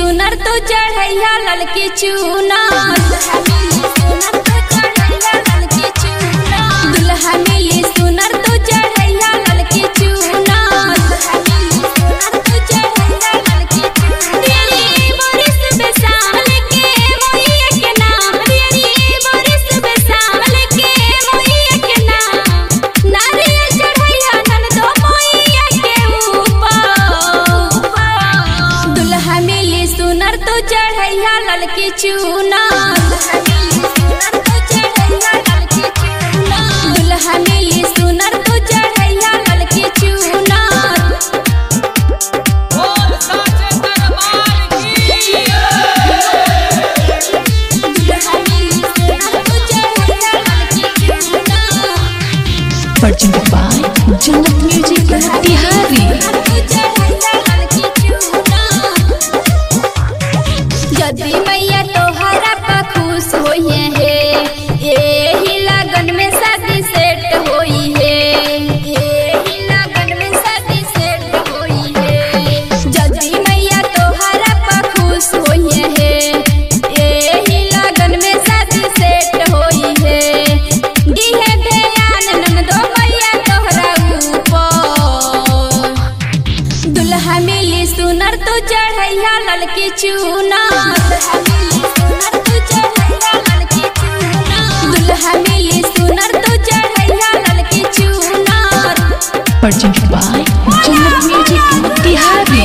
सुनर तो चढ़ैया ललकी चूनर, दुल्हा मिली सुनर तो चढ़ैया ललकी चूनर, तेरी बरिस बेसाल के मोहिया के नाम, तेरी बरिस बेसाल के मोहिया के नाम, नारियल चढ़ैया ननदो मोहिया के ऊपर, दुल्हा मिली सुनर तो चढ़ैया ललकी चूनर, दुल्हा मिली सुनर तो चढ़ैया ललकी चूनर। presented by Jannat Music Tihari। जदी मैया तोहरा पा खुश होइए है, एही लगन में शादी सेट होई है, एही लगन में शादी सेट होई है। जदी मैया तोहरा पा खुश होइए है, एही लगन में शादी सेट होई है। दिहे ध्यान ननदो मैया तोहरा ऊपर, दुल्हा मिली सुनर तो चढ़ैया ललकी चूनर, दुल्हा मिली सुनर तो चढ़ैया ललकी चूनर। presented by Jannat Music Tihari।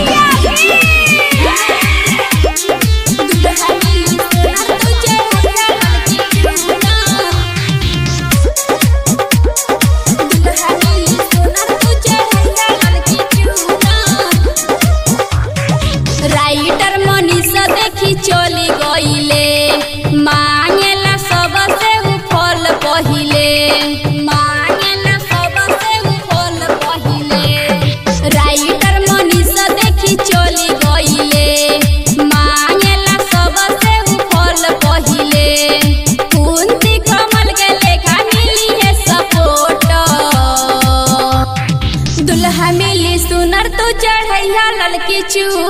Writer Manisha देखी चली गईले, मांगेला सबसे उ फल पहिले, मांगेला सबसे उ फल पहिले। राइटर मनीषा देखी चली गईले, मांगेला सबसे उ फल पहिले। कुंती कमल के लेखा मिली है सपोर्ट, दुल्हा मिली सुनर तो चढ़ैया ललकी चूनर।